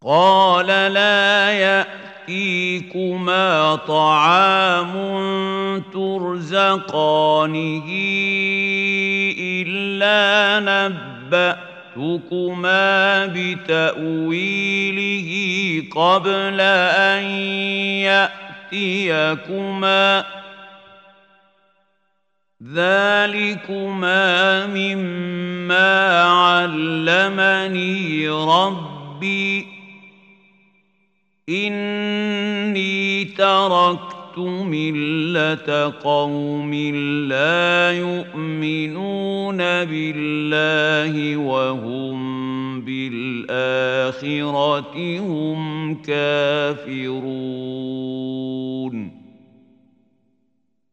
قال لا يأتيكما طعام ترزقانه إلا نبأتكما بتأويله قبل أن يأتيكما ذلكما مما علمني ربي إني تركت ملة قوم لا يؤمنون بالله وهم بالآخرة هم كافرون